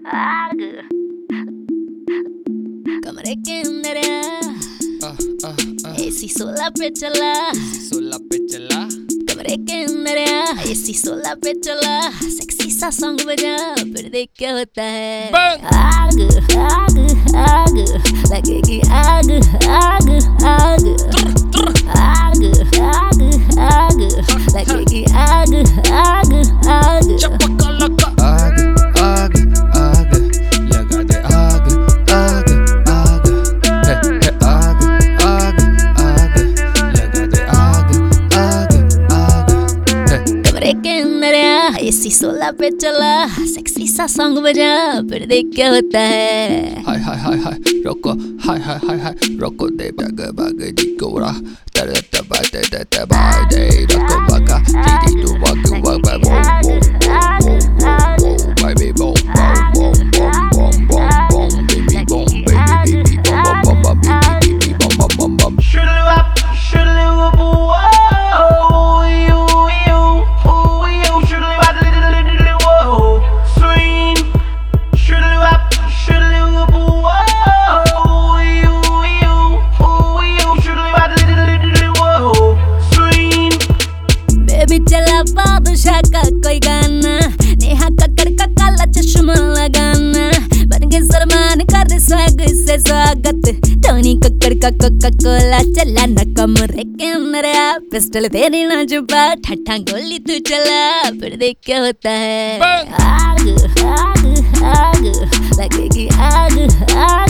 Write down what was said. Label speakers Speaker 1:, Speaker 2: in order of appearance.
Speaker 1: आग कमरे के अंदर एसी 16 पे चला, कमरे के अंदर एसी 16 पे चला, सेक्सी सा सॉन्ग बजा फिर देख क्या होता है। आग आग आग लगेगी आग आग आग आग आग आग लगेगी आग आग आग
Speaker 2: आग आग आग लगा दे आग आग आग है आग आग आग लगा दे आग आग आग है।
Speaker 1: कमरे के अंदर एसी 16 पे चला, सेक्सी सा सॉन्ग बजा फिर देख क्या होता है।
Speaker 2: हाय हाय हाय हाय रोको, हाय हाय हाय हाय रोको दे बाग बाग दी कोरा तर तबा ते ते तबा दे रोको बागा दी दू बाग बाग बाग बो baby boom boom boom boom boom boom baby boom baby boom boom boom baby boom boom boom boom.
Speaker 1: Baby चला बादशाह का कोई गाना, नेहा कक्कर का काला चश्मा लगाना, बन के सलमान कर स्वैग से स्वागत, टोनी कक्कर का कोका कोला चला न कमरे के अंदर पिस्टल तेरी ना जुबा ठट्ठा गोली तू चला फिर देख क्या होता है। आग आग आग लगेगी आग आग